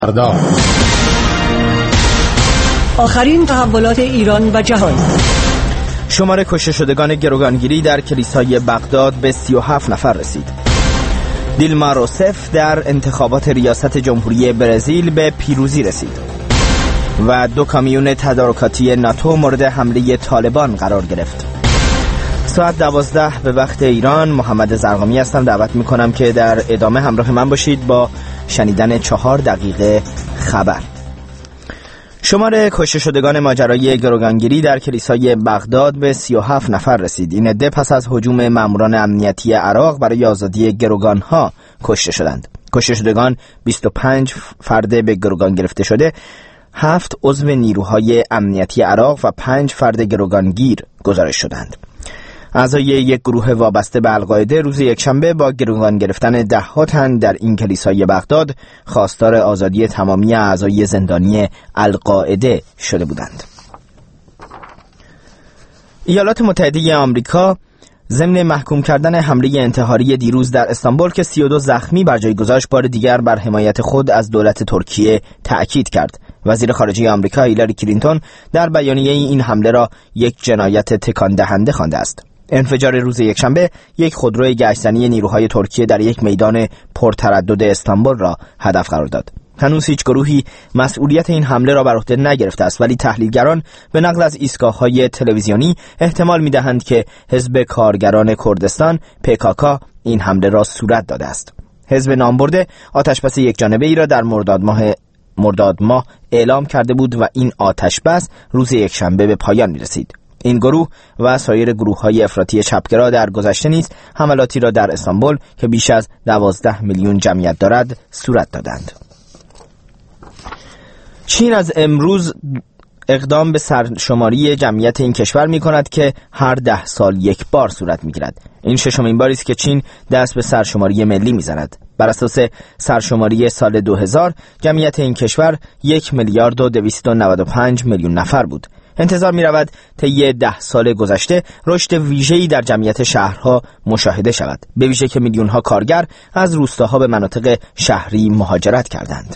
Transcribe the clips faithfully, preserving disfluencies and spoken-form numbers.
آخرین تحولات ایران و جهان. شمار کشته شدگان گروگانگیری در کلیسای بغداد به سی و هفت نفر رسید. دیلما روسف در انتخابات ریاست جمهوری برزیل به پیروزی رسید. و دو کامیون تدارکاتی ناتو مورد حمله طالبان قرار گرفت. ساعت دوازده به وقت ایران. محمد زرقامی هستم. دعوت میکنم که در ادامه همراه من باشید با شنیدن چهار دقیقه خبر. شمار کشته شدگان ماجرای گروگانگیری در کلیسای بغداد به سی و هفت نفر رسید. این عده پس از هجوم ماموران امنیتی عراق برای آزادی گروگانها کشته شدند. کشته شدگان بیست و پنج فرد به گروگان گرفته شده، هفت عضو نیروهای امنیتی عراق و پنج فرد گروگانگیر گزارش شدند. اعضای یک گروه وابسته به القاعده روز یکشنبه با گروگان گرفتن ده ها تن در این کلیسای بغداد خواستار آزادی تمامی اعضای زندانی القاعده شده بودند. ایالات متحده آمریکا ضمن محکوم کردن حمله انتحاری دیروز در استانبول که سی و دو زخمی بر جای گذاشت، بار دیگر بر حمایت خود از دولت ترکیه تأکید کرد. وزیر خارجه آمریکا هیلاری کلینتون در بیانیه این حمله را یک جنایت تکان دهنده خوانده است. انفجار روز یکشنبه یک خودروی گشتنی نیروهای ترکیه در یک میدان پرتردد استانبول را هدف قرار داد. هنوز هیچ گروهی مسئولیت این حمله را بر عهده نگرفته است، ولی تحلیلگران به نقل از ایستگاه‌های تلویزیونی احتمال می‌دهند که حزب کارگران کردستان پی کی کی این حمله را صورت داده است. حزب نامبرده آتش‌بس یکجانبه‌ای را در مرداد ماه مرداد ماه اعلام کرده بود و این آتش‌بس روز یکشنبه به پایان می‌رسید. این گروه و سایر گروه‌های افراطی چپگرا در گذشته نیز حملاتی را در استانبول که بیش از دوازده میلیون جمعیت دارد صورت دادند. چین از امروز اقدام به سرشماری جمعیت این کشور می کند که هر ده سال یک بار صورت می گیرد. این ششمین باری است که چین دست به سرشماری ملی می زند. بر اساس سرشماری سال دو هزار جمعیت این کشور یک میلیارد و دویست و نود و پنج میلیون نفر بود. انتظار می رود طی ده سال گذشته رشد ویژه‌ای در جمعیت شهرها مشاهده شود، به ویژه که میلیون‌ها کارگر از روستاها به مناطق شهری مهاجرت کردند.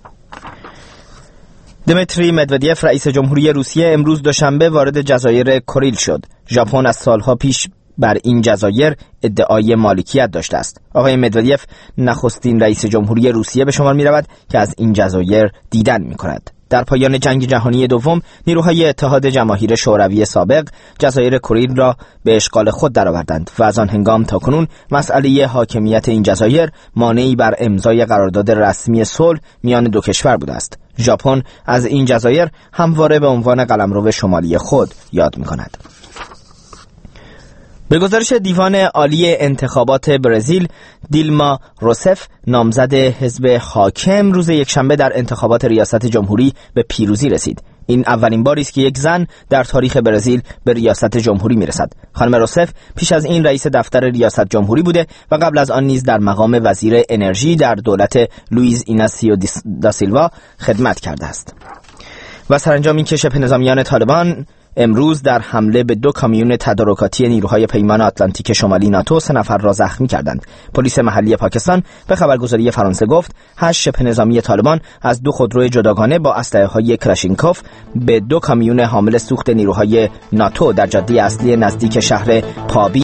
دمیتری مدودیف رئیس جمهوری روسیه امروز دوشنبه وارد جزایر کوریل شد. ژاپن از سالها پیش بر این جزایر ادعای مالکیت داشته است. آقای مدودیف نخستین رئیس جمهوری روسیه به شمار می رود که از این جزایر دیدن می کند. در پایان جنگ جهانی دوم نیروهای اتحاد جماهیر شوروی سابق جزایر کوریل را به اشغال خود درآوردند و از آن هنگام تا کنون مسئله حاکمیت این جزایر مانعی بر امضای قرارداد رسمی صلح میان دو کشور بوده است. ژاپن از این جزایر همواره به عنوان قلمرو شمالی خود یاد می‌کند. به گزارش دیوان عالی انتخابات برزیل، دیلما روسف نامزد حزب حاکم روز یکشنبه در انتخابات ریاست جمهوری به پیروزی رسید. این اولین باری است که یک زن در تاریخ برزیل به ریاست جمهوری میرسد. خانم روسف پیش از این رئیس دفتر ریاست جمهوری بوده و قبل از آن نیز در مقام وزیر انرژی در دولت لوئیز ایناسیو دا سیلوا خدمت کرده است. و سرانجام این که شبه نظامیان طالبان امروز در حمله به دو کامیون تدارکاتی نیروهای پیمان آتلانتیک شمالی ناتو سه نفر را زخمی کردند. پلیس محلی پاکستان به خبرگزاری فرانسه گفت هشت شبه نظامی طالبان از دو خودروی جداگانه با اسلحه‌های کلاشینکوف به دو کامیون حامل سوخت نیروهای ناتو در جاده اصلی نزدیک شهر پابی